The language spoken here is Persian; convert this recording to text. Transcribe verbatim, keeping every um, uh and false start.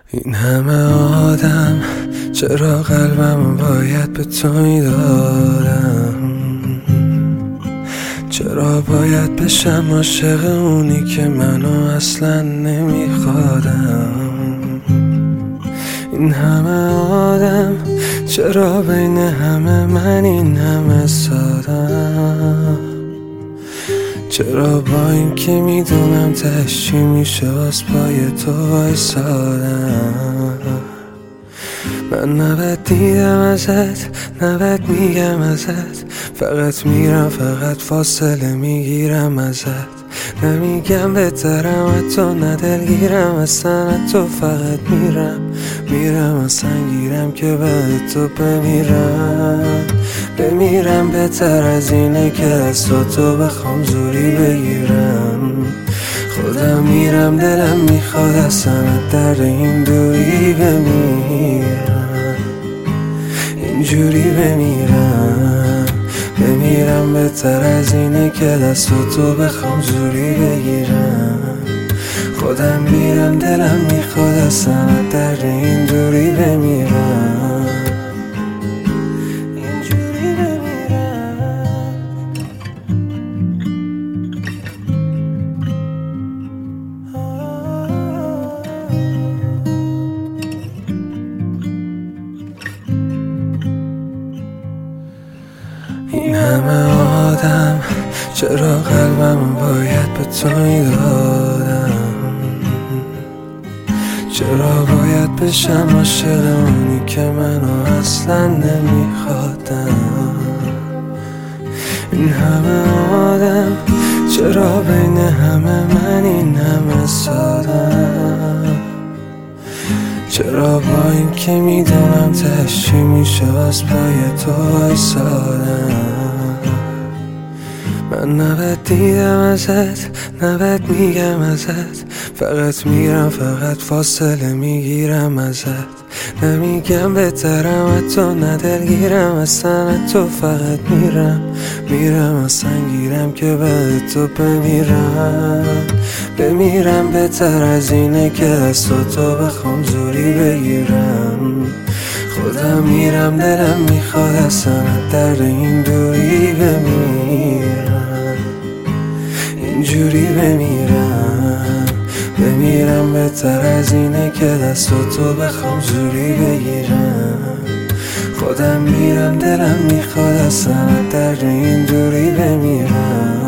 این همه آدم چرا قلبم باید به تو میدادم؟ چرا باید بشم عاشق اونی که منو اصلا نمیخوادم؟ این همه آدم چرا بین همه من این همه سادم؟ چرا با این که میدونم تهش چی میشه واس پای تو وایسادم؟ من نباید دیدم ازت، نباید میگم ازت، فقط میرم فقط فاصله میگیرم ازت. نمیگم بهترم حتی ندلگیرم اصلا، تو فقط میرم میرم اصلا گیرم که بعد تو بمیرم بمیرم. بهتر از اینه که از تو تو بخوام زوری بگیرم. خودم میرم دلم میخواد اصلا در این دوری بمیرم، اینجوری بمیرم بمیرم. بهتر از اینه که دست تو بخوام زوری بگیرم. خودم میرم دلم میخواد اصلا در این دوری بمیرم، اینجوری بمیرم. این همه آدم چرا قلبم باید به تو میدادم؟ چرا باید بشم عاشق اونی که منو اصلا نمیخوادم؟ این همه آدم چرا بین همه من این همه سادم؟ چرا با این که میدونم تهش چی میشه واس پای تو وایسادم؟ من نباید دیدم ازت، نباید میگم ازت، فقط میرم فقط فاصله میگیرم ازت. نمیگم بهترم حتی ندلگیرم اصلا، تو فقط میرم میرم اصلا گیرم که بعد تو بمیرم بمیرم. بهتر از اینه که از تو تو بخوام زوری بگیرم. خودم میرم دلم میخواد اصلا در این دوری بمیرم، اینجوری بمیرم بمیرم. بهتر از اینه که دست تو بخوام زوری بگیرم. خودم میرم دلم میخواد اصلا در این دوری بمیرم.